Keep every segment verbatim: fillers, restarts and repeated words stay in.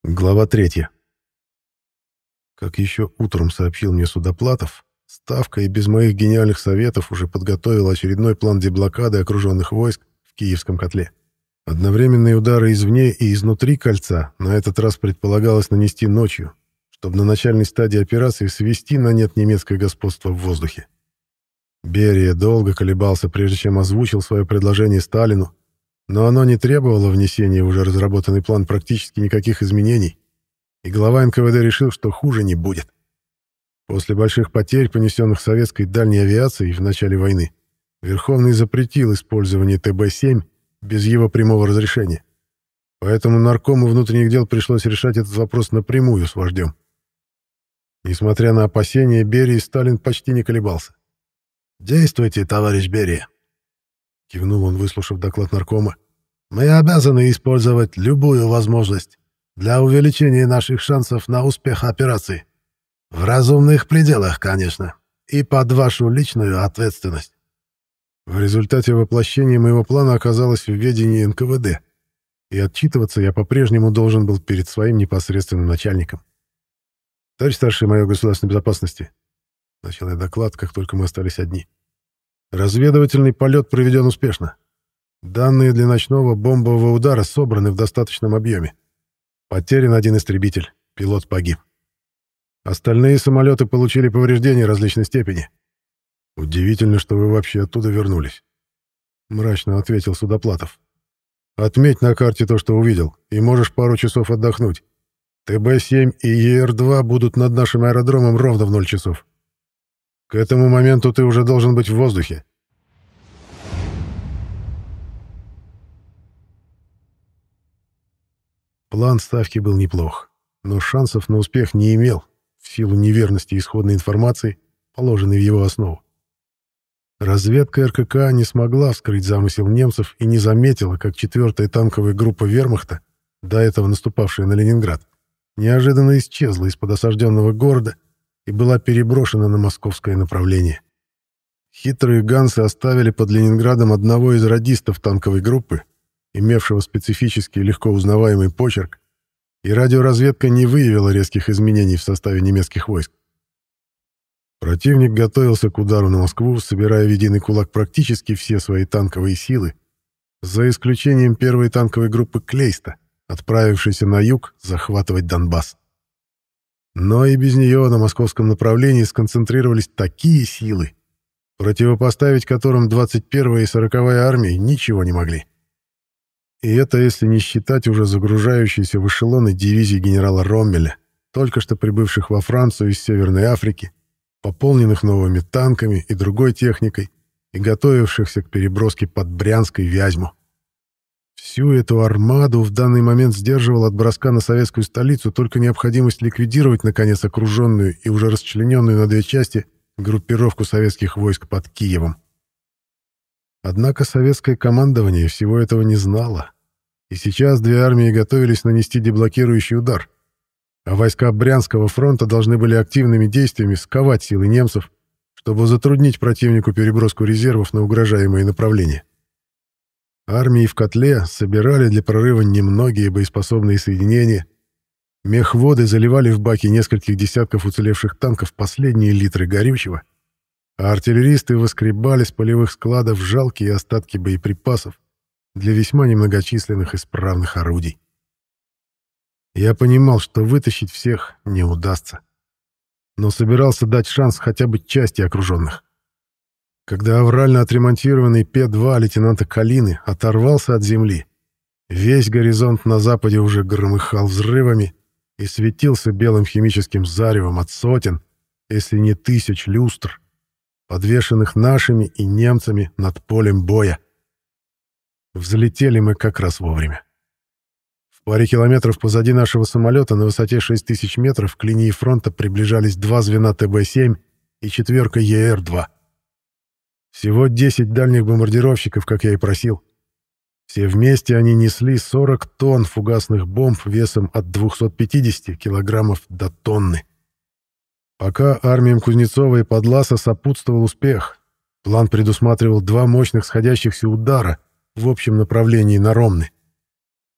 Глава третья. Как еще утром сообщил мне Судоплатов, Ставка и без моих гениальных советов уже подготовила очередной план деблокады окруженных войск в Киевском котле. Одновременные удары извне и изнутри кольца на этот раз предполагалось нанести ночью, чтобы на начальной стадии операции свести на нет немецкое господство в воздухе. Берия долго колебался, прежде чем озвучил свое предложение Сталину, но оно не требовало внесения в уже разработанный план практически никаких изменений, и глава эн ка вэ дэ решил, что хуже не будет. После больших потерь, понесенных советской дальней авиацией в начале войны, Верховный запретил использование тэ бэ семь без его прямого разрешения. Поэтому наркому внутренних дел пришлось решать этот вопрос напрямую с вождем. Несмотря на опасения Берии, Сталин почти не колебался. «Действуйте, товарищ Берия», — кивнул он, выслушав доклад наркома. «Мы обязаны использовать любую возможность для увеличения наших шансов на успех операции. В разумных пределах, конечно, и под вашу личную ответственность». В результате воплощения моего плана оказалось в ведении эн ка вэ дэ, и отчитываться я по-прежнему должен был перед своим непосредственным начальником. «Товарищ старший майор государственной безопасности», — начал я доклад, как только мы остались одни. «Разведывательный полет проведен успешно. Данные для ночного бомбового удара собраны в достаточном объеме. Потерян один истребитель, пилот погиб. Остальные самолеты получили повреждения различной степени. Удивительно, что вы вообще оттуда вернулись», — мрачно ответил Судоплатов. «Отметь на карте то, что увидел, и можешь пару часов отдохнуть. тэ бэ семь и е эр два будут над нашим аэродромом ровно в ноль часов. К этому моменту ты уже должен быть в воздухе». План Ставки был неплох, но шансов на успех не имел в силу неверности исходной информации, положенной в его основу. Разведка эр ка ка не смогла вскрыть замысел немцев и не заметила, как четвертая танковая группа вермахта, до этого наступавшая на Ленинград, неожиданно исчезла из-под осажденного города и была переброшена на московское направление. Хитрые гансы оставили под Ленинградом одного из радистов танковой группы, имевшего специфический легко узнаваемый почерк, и радиоразведка не выявила резких изменений в составе немецких войск. Противник готовился к удару на Москву, собирая в единый кулак практически все свои танковые силы, за исключением первой танковой группы Клейста, отправившейся на юг захватывать Донбасс. Но и без нее на московском направлении сконцентрировались такие силы, противопоставить которым двадцать первая и сороковая армии ничего не могли. И это если не считать уже загружающиеся в эшелоны дивизии генерала Роммеля, только что прибывших во Францию из Северной Африки, пополненных новыми танками и другой техникой и готовившихся к переброске под Брянск и Вязьму. Всю эту армаду в данный момент сдерживал от броска на советскую столицу только необходимость ликвидировать, наконец, окруженную и уже расчлененную на две части группировку советских войск под Киевом. Однако советское командование всего этого не знало, и сейчас две армии готовились нанести деблокирующий удар, а войска Брянского фронта должны были активными действиями сковать силы немцев, чтобы затруднить противнику переброску резервов на угрожаемые направления. Армии в котле собирали для прорыва немногие боеспособные соединения, мехводы заливали в баки нескольких десятков уцелевших танков последние литры горючего, а артиллеристы выскребали с полевых складов жалкие остатки боеприпасов для весьма немногочисленных исправных орудий. Я понимал, что вытащить всех не удастся, но собирался дать шанс хотя бы части окруженных. Когда аврально отремонтированный Пе два лейтенанта Калины оторвался от земли, весь горизонт на западе уже громыхал взрывами и светился белым химическим заревом от сотен, если не тысяч люстр, подвешенных нашими и немцами над полем боя. Взлетели мы как раз вовремя. В паре километров позади нашего самолета на высоте шесть тысяч метров к линии фронта приближались два звена тэ бэ семь и четверка е эр два. Всего десять дальних бомбардировщиков, как я и просил. Все вместе они несли сорок тонн фугасных бомб весом от двухсот пятидесяти килограммов до тонны. Пока армиям Кузнецова и Подласа сопутствовал успех, план предусматривал два мощных сходящихся удара в общем направлении на Ромны.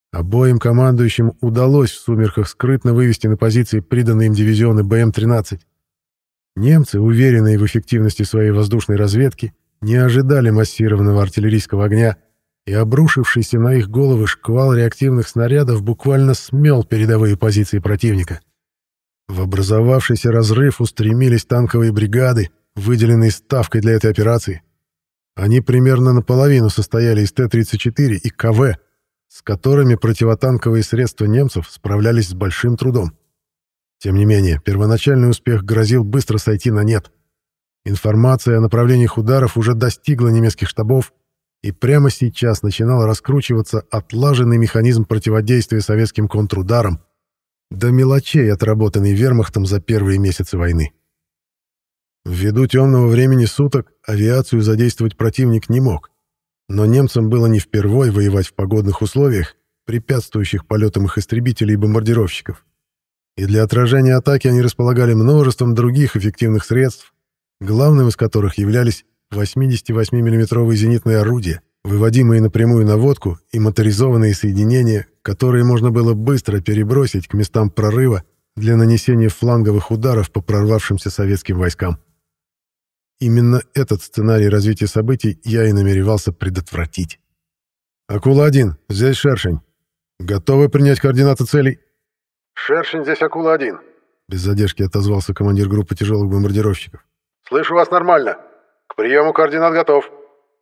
Обоим командующим удалось в сумерках скрытно вывести на позиции приданные им дивизионы Бэ Эм тринадцать. Немцы, уверенные в эффективности своей воздушной разведки, не ожидали массированного артиллерийского огня, и обрушившийся на их головы шквал реактивных снарядов буквально смел передовые позиции противника. В образовавшийся разрыв устремились танковые бригады, выделенные ставкой для этой операции. Они примерно наполовину состояли из Тэ тридцать четыре и Ка Вэ, с которыми противотанковые средства немцев справлялись с большим трудом. Тем не менее, первоначальный успех грозил быстро сойти на нет. Информация о направлениях ударов уже достигла немецких штабов, и прямо сейчас начинал раскручиваться отлаженный механизм противодействия советским контрударам, до мелочей, отработанный вермахтом за первые месяцы войны. Ввиду темного времени суток авиацию задействовать противник не мог, но немцам было не впервой воевать в погодных условиях, препятствующих полетам их истребителей и бомбардировщиков. И для отражения атаки они располагали множеством других эффективных средств, главным из которых являлись восьмидесятивосьмимиллиметровые зенитные орудия, выводимые на прямую наводку, и моторизованные соединения, которые можно было быстро перебросить к местам прорыва для нанесения фланговых ударов по прорвавшимся советским войскам. Именно этот сценарий развития событий я и намеревался предотвратить. «Акула-один, здесь Шершень. Готовы принять координаты целей?» «Шершень, здесь Акула-один», — без задержки отозвался командир группы тяжелых бомбардировщиков. «Слышу вас нормально. К приему координат готов».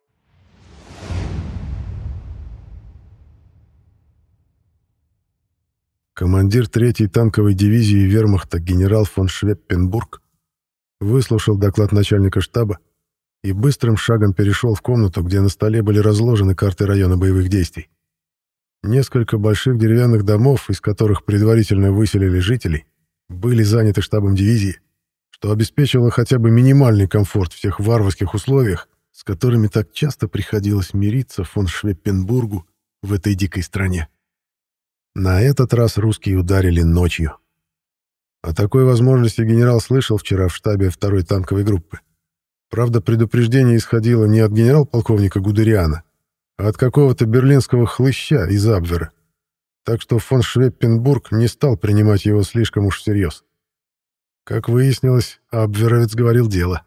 Командир третьей танковой дивизии вермахта генерал фон Швеппенбург выслушал доклад начальника штаба и быстрым шагом перешел в комнату, где на столе были разложены карты района боевых действий. Несколько больших деревянных домов, из которых предварительно выселили жителей, были заняты штабом дивизии, что обеспечивало хотя бы минимальный комфорт в тех варварских условиях, с которыми так часто приходилось мириться фон Швеппенбургу в этой дикой стране. На этот раз русские ударили ночью. О такой возможности генерал слышал вчера в штабе второй танковой группы. Правда, предупреждение исходило не от генерал-полковника Гудериана, а от какого-то берлинского хлыща из Абвера. Так что фон Швеппенбург не стал принимать его слишком уж всерьез. Как выяснилось, абверовец говорил дело.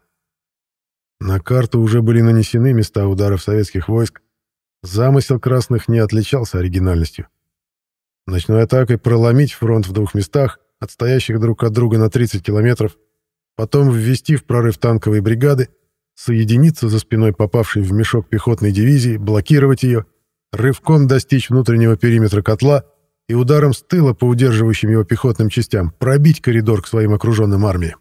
На карту уже были нанесены места ударов советских войск. Замысел красных не отличался оригинальностью. Ночной атакой проломить фронт в двух местах, отстоящих друг от друга на тридцать километров, потом ввести в прорыв танковые бригады, соединиться за спиной попавшей в мешок пехотной дивизии, блокировать ее, рывком достичь внутреннего периметра котла и ударом с тыла по удерживающим его пехотным частям пробить коридор к своим окруженным армиям.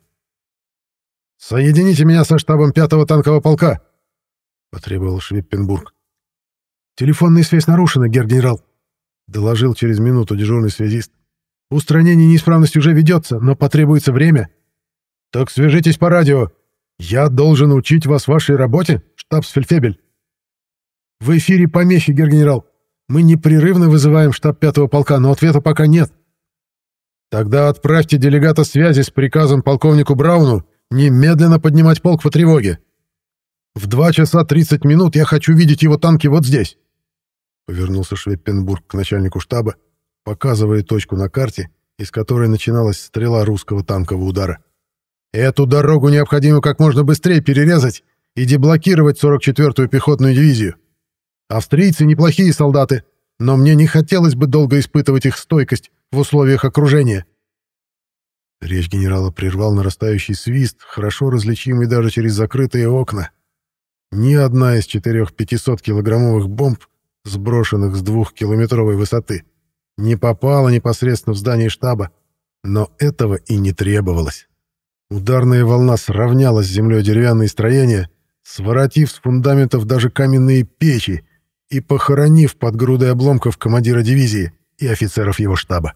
«Соедините меня со штабом пятого танкового полка!» — потребовал Швеппенбург. «Телефонная связь нарушена, герр-генерал», — доложил через минуту дежурный связист. «Устранение неисправности уже ведется, но потребуется время». «Так свяжитесь по радио. Я должен учить вас вашей работе, штабсфельдфебель». «В эфире помехи, герр-генерал. Мы непрерывно вызываем штаб пятого полка, но ответа пока нет». «Тогда отправьте делегата связи с приказом полковнику Брауну немедленно поднимать полк по тревоге. В два часа тридцать минут я хочу видеть его танки вот здесь». Повернулся Швеппенбург к начальнику штаба, показывая точку на карте, из которой начиналась стрела русского танкового удара. «Эту дорогу необходимо как можно быстрее перерезать и деблокировать сорок четвёртую пехотную дивизию. Австрийцы неплохие солдаты, но мне не хотелось бы долго испытывать их стойкость в условиях окружения». Речь генерала прервал нарастающий свист, хорошо различимый даже через закрытые окна. Ни одна из четырех пятисоткилограммовых бомб, сброшенных с двухкилометровой высоты, не попала непосредственно в здание штаба, но этого и не требовалось. Ударная волна сравняла с землей деревянные строения, своротив с фундаментов даже каменные печи и похоронив под грудой обломков командира дивизии и офицеров его штаба.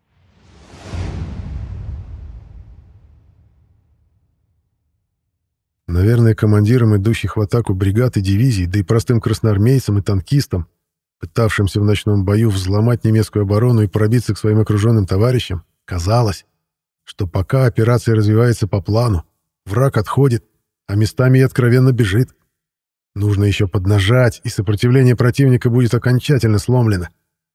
Наверное, командирам идущих в атаку бригад и дивизий, да и простым красноармейцам и танкистам, пытавшимся в ночном бою взломать немецкую оборону и пробиться к своим окруженным товарищам, казалось, что пока операция развивается по плану, враг отходит, а местами и откровенно бежит. Нужно еще поднажать, и сопротивление противника будет окончательно сломлено.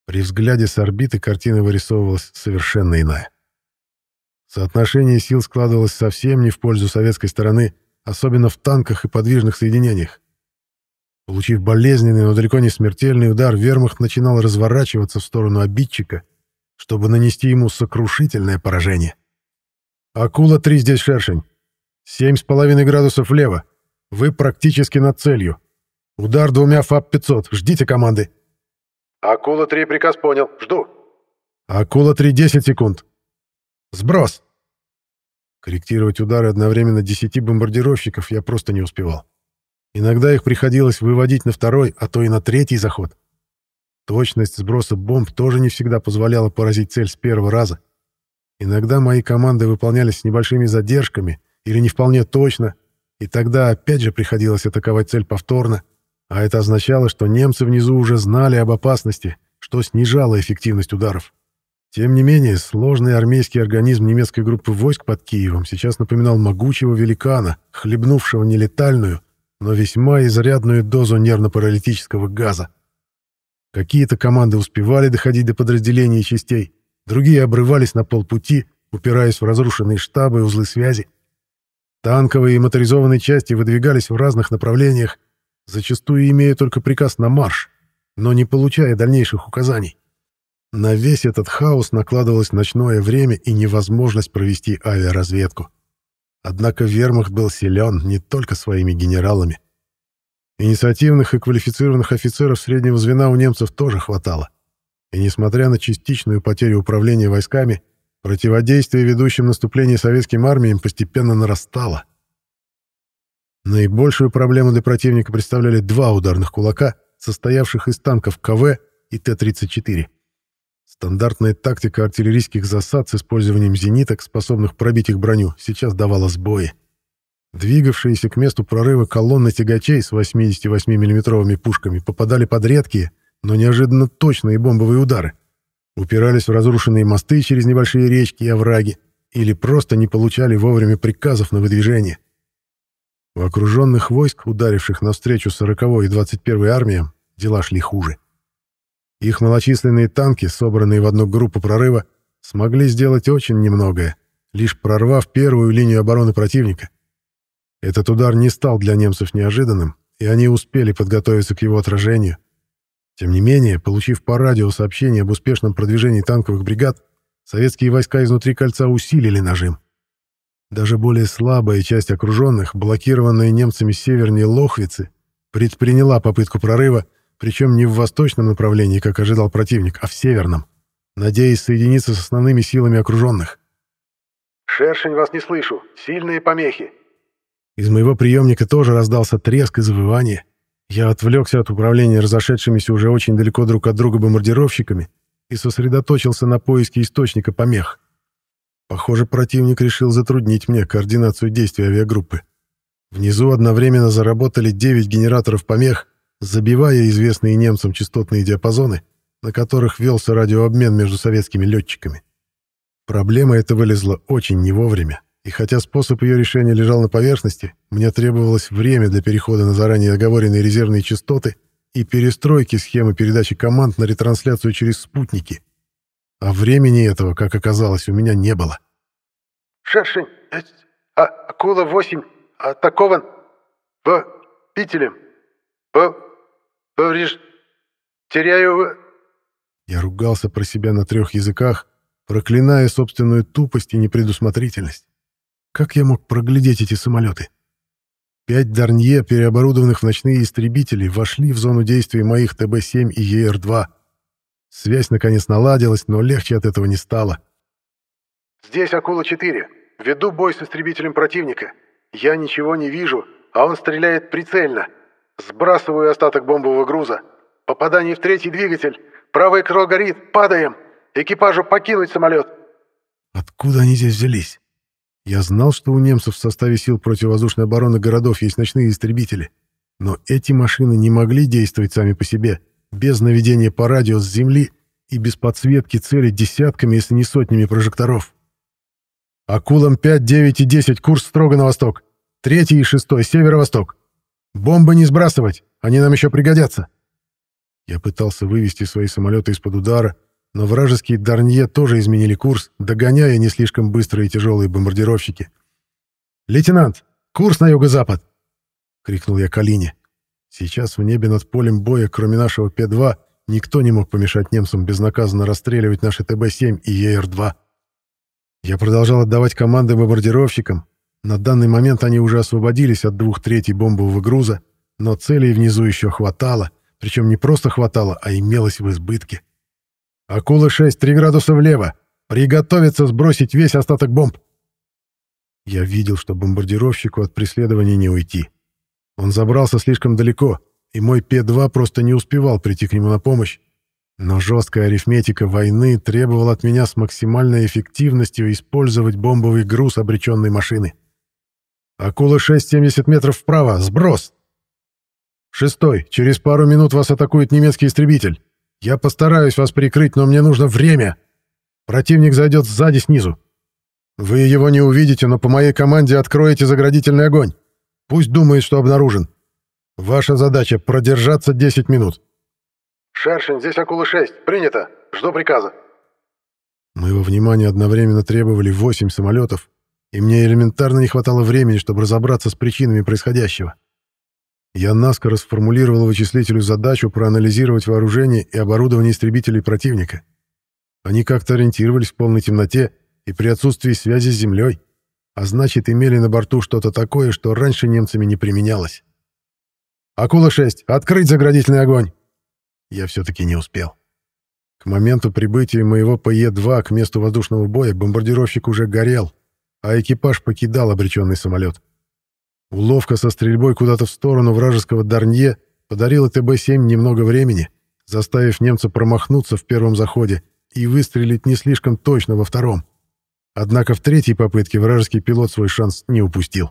При взгляде с орбиты картина вырисовывалась совершенно иная. Соотношение сил складывалось совсем не в пользу советской стороны, особенно в танках и подвижных соединениях. Получив болезненный, но далеко не смертельный удар, вермахт начинал разворачиваться в сторону обидчика, чтобы нанести ему сокрушительное поражение. «Акула-три здесь шершень. Семь с половиной градусов влево. Вы практически над целью. Удар двумя ФАП пятьсот. Ждите команды». «Акула-три, приказ понял. Жду». «Акула-три, десять секунд. Сброс». Корректировать удары одновременно десяти бомбардировщиков я просто не успевал. Иногда их приходилось выводить на второй, а то и на третий заход. Точность сброса бомб тоже не всегда позволяла поразить цель с первого раза. Иногда мои команды выполнялись с небольшими задержками или не вполне точно, и тогда опять же приходилось атаковать цель повторно, а это означало, что немцы внизу уже знали об опасности, что снижало эффективность ударов. Тем не менее, сложный армейский организм немецкой группы войск под Киевом сейчас напоминал могучего великана, хлебнувшего нелетальную, но весьма изрядную дозу нервно-паралитического газа. Какие-то команды успевали доходить до подразделений и частей, другие обрывались на полпути, упираясь в разрушенные штабы и узлы связи. Танковые и моторизованные части выдвигались в разных направлениях, зачастую имея только приказ на марш, но не получая дальнейших указаний. На весь этот хаос накладывалось ночное время и невозможность провести авиаразведку. Однако вермахт был силен не только своими генералами. Инициативных и квалифицированных офицеров среднего звена у немцев тоже хватало. И несмотря на частичную потерю управления войсками, противодействие ведущим наступление советским армиям постепенно нарастало. Наибольшую проблему для противника представляли два ударных кулака, состоявших из танков КВ и Т тридцать четыре. Стандартная тактика артиллерийских засад с использованием зениток, способных пробить их броню, сейчас давала сбои. Двигавшиеся к месту прорыва колонны тягачей с восьмидесятивосьмимиллиметровыми пушками попадали под редкие, но неожиданно точные бомбовые удары, упирались в разрушенные мосты через небольшие речки и овраги или просто не получали вовремя приказов на выдвижение. У окруженных войск, ударивших навстречу сороковой и двадцать первой армиям, дела шли хуже. Их малочисленные танки, собранные в одну группу прорыва, смогли сделать очень немногое, лишь прорвав первую линию обороны противника. Этот удар не стал для немцев неожиданным, и они успели подготовиться к его отражению. Тем не менее, получив по радио сообщение об успешном продвижении танковых бригад, советские войска изнутри кольца усилили нажим. Даже более слабая часть окруженных, блокированная немцами севернее Лохвицы, предприняла попытку прорыва, причем не в восточном направлении, как ожидал противник, а в северном, надеясь соединиться с основными силами окруженных. «Шершень, вас не слышу. Сильные помехи». Из моего приемника тоже раздался треск и завывание. Я отвлекся от управления разошедшимися уже очень далеко друг от друга бомбардировщиками и сосредоточился на поиске источника помех. Похоже, противник решил затруднить мне координацию действий авиагруппы. Внизу одновременно заработали девять генераторов помех, забивая известные немцам частотные диапазоны, на которых велся радиообмен между советскими летчиками. Проблема эта вылезла очень не вовремя, и хотя способ ее решения лежал на поверхности, мне требовалось время для перехода на заранее оговоренные резервные частоты и перестройки схемы передачи команд на ретрансляцию через спутники. А времени этого, как оказалось, у меня не было. «Шершень, э, а, Акула-восемь атакован по Пителем. По... Повреж... Теряю...» Я ругался про себя на трех языках, проклиная собственную тупость и непредусмотрительность. Как я мог проглядеть эти самолеты? Пять Дарнье, переоборудованных в ночные истребители, вошли в зону действия моих Тэ Бэ семь и Е Эр два. Связь наконец наладилась, но легче от этого не стало. «Здесь Акула-четыре. Веду бой с истребителем противника. Я ничего не вижу, а он стреляет прицельно. Сбрасываю остаток бомбового груза. Попадание в третий двигатель. Правое крыло горит. Падаем. Экипажу покинуть самолет». Откуда они здесь взялись? Я знал, что у немцев в составе сил противовоздушной обороны городов есть ночные истребители. Но эти машины не могли действовать сами по себе, без наведения по радио с земли и без подсветки цели десятками, если не сотнями прожекторов. «Акулам пять, девять и десять, курс строго на восток. Третий и шестой, северо-восток. Бомбы не сбрасывать, они нам еще пригодятся». Я пытался вывести свои самолеты из-под удара, но вражеские Дарнье тоже изменили курс, догоняя не слишком быстрые и тяжелые бомбардировщики. «Лейтенант, курс на юго-запад!» — крикнул я Калине. Сейчас в небе над полем боя, кроме нашего П два, никто не мог помешать немцам безнаказанно расстреливать наши Т Б семь и Е Р два. Я продолжал отдавать команды бомбардировщикам. На данный момент они уже освободились от двух третей бомбового груза, но целей внизу еще хватало, причем не просто хватало, а имелось в избытке. «Акула-шесть, три градуса влево! Приготовиться сбросить весь остаток бомб!» Я видел, что бомбардировщику от преследования не уйти. Он забрался слишком далеко, и мой П два просто не успевал прийти к нему на помощь. Но жесткая арифметика войны требовала от меня с максимальной эффективностью использовать бомбовый груз обреченной машины. «Акула-шесть, семьдесят метров вправо! Сброс!» «Шестой, через пару минут вас атакует немецкий истребитель. Я постараюсь вас прикрыть, но мне нужно время. Противник зайдет сзади снизу. Вы его не увидите, но по моей команде откроете заградительный огонь. Пусть думает, что обнаружен. Ваша задача — продержаться десять минут». «Шершень, здесь Акула-шесть. Принято. Жду приказа». Моего внимания одновременно требовали восемь самолетов, и мне элементарно не хватало времени, чтобы разобраться с причинами происходящего. Я наскоро сформулировал вычислителю задачу проанализировать вооружение и оборудование истребителей противника. Они как-то ориентировались в полной темноте и при отсутствии связи с землей, а значит, имели на борту что-то такое, что раньше немцами не применялось. «Акула-шесть, открыть заградительный огонь!» Я все-таки не успел. К моменту прибытия моего П Е два к месту воздушного боя бомбардировщик уже горел, а экипаж покидал обреченный самолет. Уловка со стрельбой куда-то в сторону вражеского Дарнье подарила Т Б семь немного времени, заставив немца промахнуться в первом заходе и выстрелить не слишком точно во втором. Однако в третьей попытке вражеский пилот свой шанс не упустил.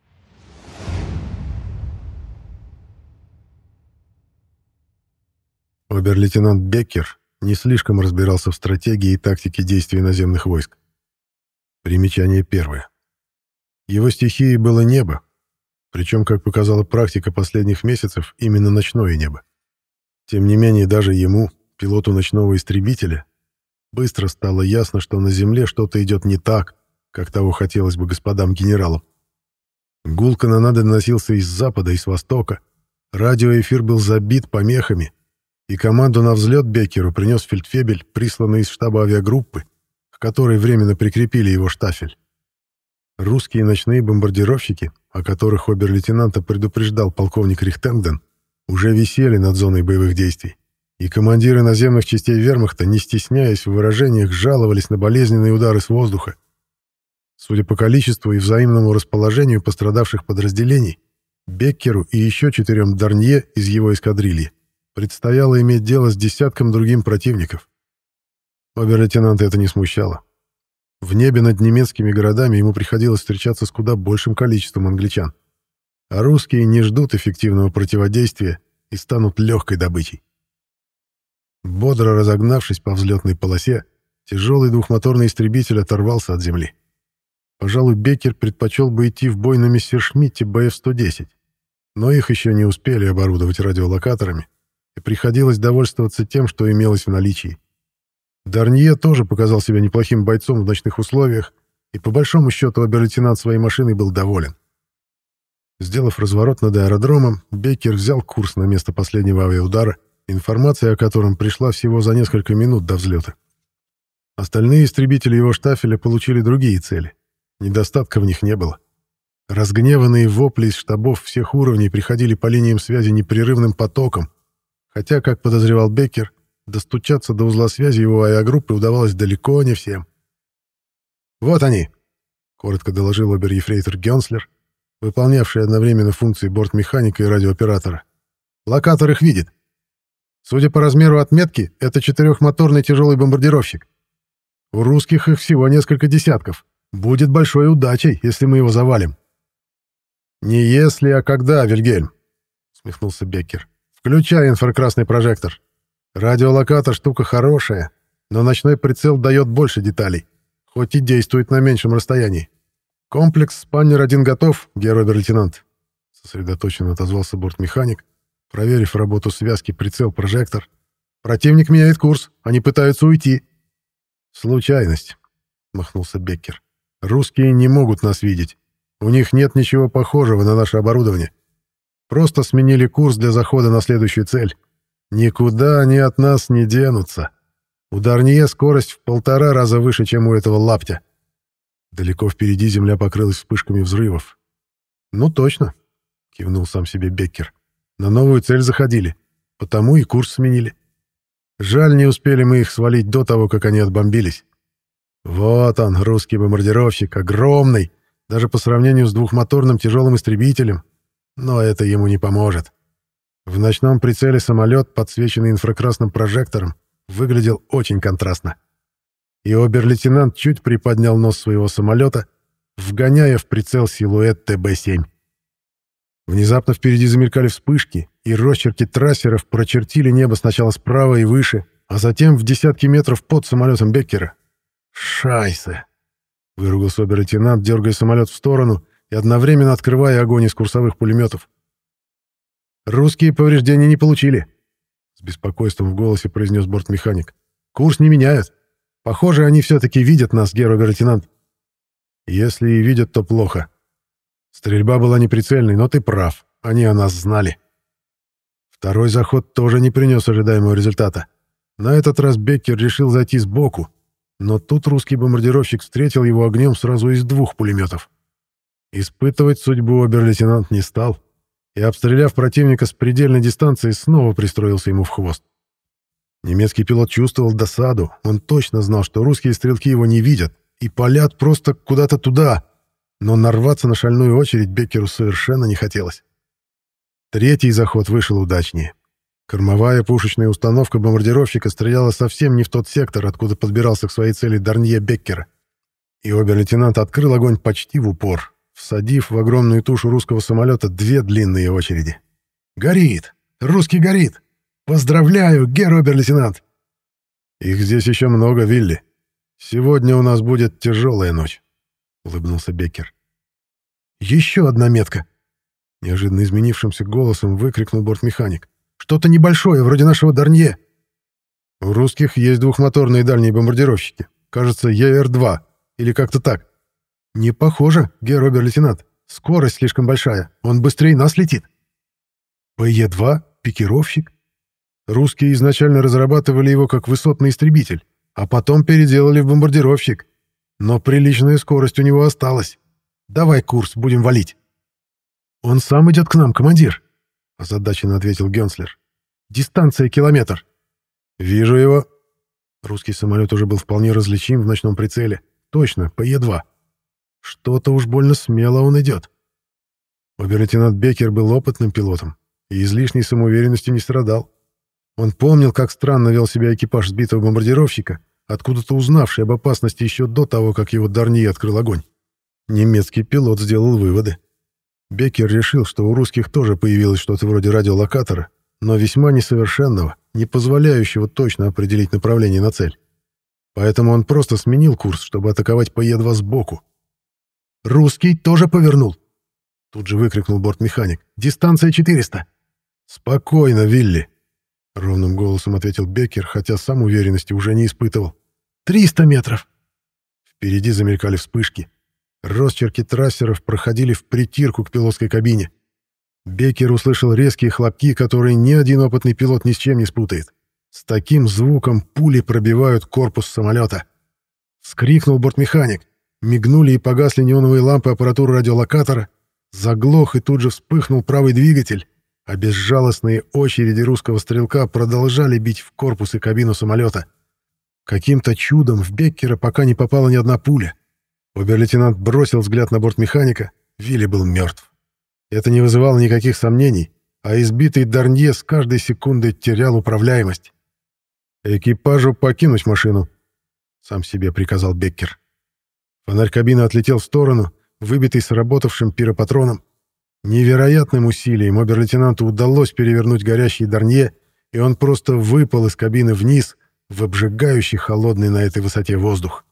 Обер-лейтенант Беккер не слишком разбирался в стратегии и тактике действий наземных войск. Примечание первое. Его стихией было небо, причем, как показала практика последних месяцев, именно ночное небо. Тем не менее, даже ему, пилоту ночного истребителя, быстро стало ясно, что на земле что-то идет не так, как того хотелось бы господам генералам. Гул канонады доносился из запада и с востока, радиоэфир был забит помехами, и команду на взлет Беккеру принес фельдфебель, присланный из штаба авиагруппы, к которой временно прикрепили его штафель. Русские ночные бомбардировщики, о которых обер-лейтенанта предупреждал полковник Рихтенден, уже висели над зоной боевых действий, и командиры наземных частей вермахта, не стесняясь в выражениях, жаловались на болезненные удары с воздуха. Судя по количеству и взаимному расположению пострадавших подразделений, Беккеру и еще четырем Дарнье из его эскадрильи предстояло иметь дело с десятком другим противников. Обер-лейтенанта это не смущало. В небе над немецкими городами ему приходилось встречаться с куда большим количеством англичан. А русские не ждут эффективного противодействия и станут легкой добычей. Бодро разогнавшись по взлетной полосе, тяжелый двухмоторный истребитель оторвался от земли. Пожалуй, Беккер предпочел бы идти в бой на Мессершмитте Б Ф сто десять, но их еще не успели оборудовать радиолокаторами, и приходилось довольствоваться тем, что имелось в наличии. Дарнье тоже показал себя неплохим бойцом в ночных условиях, и по большому счету обер-лейтенант своей машиной был доволен. Сделав разворот над аэродромом, Беккер взял курс на место последнего авиаудара, информация о котором пришла всего за несколько минут до взлета. Остальные истребители его штафеля получили другие цели. Недостатка в них не было. Разгневанные вопли из штабов всех уровней приходили по линиям связи непрерывным потоком, хотя, как подозревал Беккер, достучаться до узла связи его авиагруппы удавалось далеко не всем. «Вот они!» — коротко доложил обер-ефрейтор Гёнслер, выполнявший одновременно функции бортмеханика и радиооператора. «Локатор их видит. Судя по размеру отметки, это четырехмоторный тяжелый бомбардировщик. У русских их всего несколько десятков. Будет большой удачей, если мы его завалим». «Не если, а когда, Вильгельм», — смехнулся Беккер. «Включай инфракрасный прожектор. Радиолокатор — штука хорошая, но ночной прицел дает больше деталей, хоть и действует на меньшем расстоянии. Комплекс «Спаннер один» готов, герр обер-лейтенант», — сосредоточенно отозвался бортмеханик, проверив работу связки прицел-прожектор. «Противник меняет курс, они пытаются уйти». «Случайность», — махнулся Беккер. «Русские не могут нас видеть. У них нет ничего похожего на наше оборудование. Просто сменили курс для захода на следующую цель. Никуда они от нас не денутся. У Дарнье скорость в полтора раза выше, чем у этого лаптя». Далеко впереди земля покрылась вспышками взрывов. «Ну точно», — кивнул сам себе Беккер. «На новую цель заходили, потому и курс сменили. Жаль, не успели мы их свалить до того, как они отбомбились. Вот он, русский бомбардировщик, огромный, даже по сравнению с двухмоторным тяжелым истребителем. Но это ему не поможет». В ночном прицеле самолет, подсвеченный инфракрасным прожектором, выглядел очень контрастно. И обер-лейтенант чуть приподнял нос своего самолета, вгоняя в прицел силуэт Тэ Бэ семь. Внезапно впереди замелькали вспышки, и росчерки трассеров прочертили небо сначала справа и выше, а затем в десятки метров под самолетом Беккера. «Шайсе!» — выругался обер-лейтенант, дергая самолет в сторону и одновременно открывая огонь из курсовых пулеметов. «Русские повреждений не получили», — с беспокойством в голосе произнес бортмеханик. «Курс не меняют. Похоже, они все-таки видят нас, герр обер-лейтенант». «Если и видят, то плохо. Стрельба была неприцельной, но ты прав. Они о нас знали». Второй заход тоже не принес ожидаемого результата. На этот раз Беккер решил зайти сбоку, но тут русский бомбардировщик встретил его огнем сразу из двух пулеметов. Испытывать судьбу обер-лейтенант не стал и, обстреляв противника с предельной дистанции, снова пристроился ему в хвост. Немецкий пилот чувствовал досаду, он точно знал, что русские стрелки его не видят и палят просто куда-то туда, но нарваться на шальную очередь Беккеру совершенно не хотелось. Третий заход вышел удачнее. Кормовая пушечная установка бомбардировщика стреляла совсем не в тот сектор, откуда подбирался к своей цели Дарнье Беккера, и обер-лейтенант открыл огонь почти в упор, всадив в огромную тушу русского самолета две длинные очереди. «Горит! Русский горит! Поздравляю, герр обер-лейтенант!» «Их здесь еще много, Вилли. Сегодня у нас будет тяжелая ночь», — улыбнулся Беккер. «Еще одна метка!» — неожиданно изменившимся голосом выкрикнул бортмеханик. «Что-то небольшое, вроде нашего Дарнье». «У русских есть двухмоторные дальние бомбардировщики. Кажется, Е Р два, или как-то так». «Не похоже, герр обер-лейтенант. Скорость слишком большая. Он быстрее нас летит». Бэ Е два? Пикировщик? Русские изначально разрабатывали его как высотный истребитель, а потом переделали в бомбардировщик. Но приличная скорость у него осталась. Давай курс, будем валить. «Он сам идет к нам, командир», — озадаченно ответил Гёнслер. «Дистанция километр». «Вижу его». Русский самолет уже был вполне различим в ночном прицеле. Точно, Бэ Е два. Что-то уж больно смело он идет. Обер-лейтенант Беккер был опытным пилотом и излишней самоуверенностью не страдал. Он помнил, как странно вел себя экипаж сбитого бомбардировщика, откуда-то узнавший об опасности еще до того, как его Дарнье открыл огонь. Немецкий пилот сделал выводы. Беккер решил, что у русских тоже появилось что-то вроде радиолокатора, но весьма несовершенного, не позволяющего точно определить направление на цель. Поэтому он просто сменил курс, чтобы атаковать Бэ Е два сбоку. «Русский тоже повернул!» Тут же выкрикнул бортмеханик. «Дистанция четыреста!» «Спокойно, Вилли!» — ровным голосом ответил Беккер, хотя сам уверенности уже не испытывал. «Триста метров!» Впереди замелькали вспышки. Росчерки трассеров проходили в притирку к пилотской кабине. Беккер услышал резкие хлопки, которые ни один опытный пилот ни с чем не спутает. С таким звуком пули пробивают корпус самолета. Вскрикнул бортмеханик. Мигнули и погасли неоновые лампы аппаратуры радиолокатора. Заглох и тут же вспыхнул правый двигатель, а безжалостные очереди русского стрелка продолжали бить в корпус и кабину самолета. Каким-то чудом в Беккера пока не попала ни одна пуля. Обер-лейтенант бросил взгляд на бортмеханика. Вилли был мертв. Это не вызывало никаких сомнений, а избитый Дарнье с каждой секундой терял управляемость. «Экипажу покинуть машину», — сам себе приказал Беккер. Фонарь кабины отлетел в сторону, выбитый сработавшим пиропатроном. Невероятным усилием обер-лейтенанту удалось перевернуть горящий Дарнье, и он просто выпал из кабины вниз в обжигающий холодный на этой высоте воздух.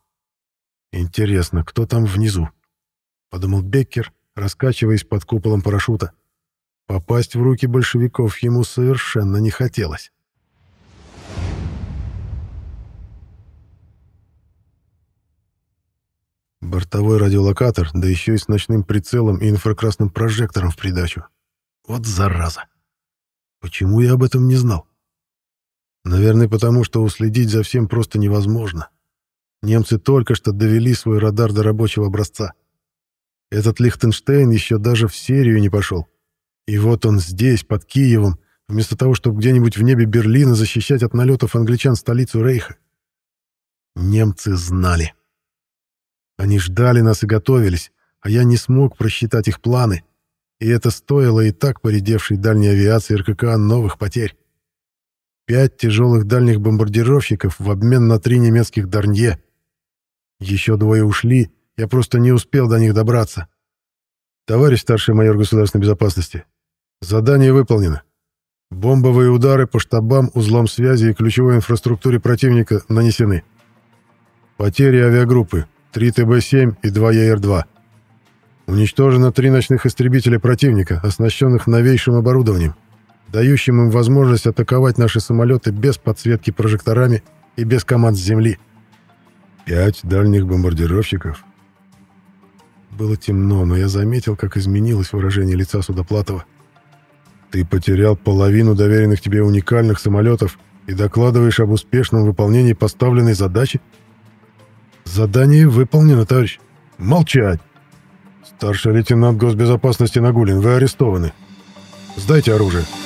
«Интересно, кто там внизу?» — подумал Беккер, раскачиваясь под куполом парашюта. Попасть в руки большевиков ему совершенно не хотелось. Бортовой радиолокатор, да еще и с ночным прицелом и инфракрасным прожектором в придачу. Вот зараза! Почему я об этом не знал? Наверное, потому что уследить за всем просто невозможно. Немцы только что довели свой радар до рабочего образца. Этот Лихтенштейн еще даже в серию не пошел. И вот он здесь, под Киевом, вместо того, чтобы где-нибудь в небе Берлина защищать от налетов англичан столицу Рейха. Немцы знали. Они ждали нас и готовились, а я не смог просчитать их планы, и это стоило и так поредевшей дальней авиации РККА новых потерь. Пять тяжелых дальних бомбардировщиков в обмен на три немецких Дарнье. Еще двое ушли, я просто не успел до них добраться. Товарищ старший майор государственной безопасности, задание выполнено. Бомбовые удары по штабам, узлам связи и ключевой инфраструктуре противника нанесены. Потери авиагруппы три Тэ Бэ семь и два Я Эр два. Уничтожено три ночных истребителя противника, оснащенных новейшим оборудованием, дающим им возможность атаковать наши самолеты без подсветки прожекторами и без команд с земли. Пять дальних бомбардировщиков. Было темно, но я заметил, как изменилось выражение лица Судоплатова. Ты потерял половину доверенных тебе уникальных самолетов и докладываешь об успешном выполнении поставленной задачи? Задание выполнено, товарищ. Молчать! Старший лейтенант госбезопасности Нагулин, вы арестованы. Сдайте оружие.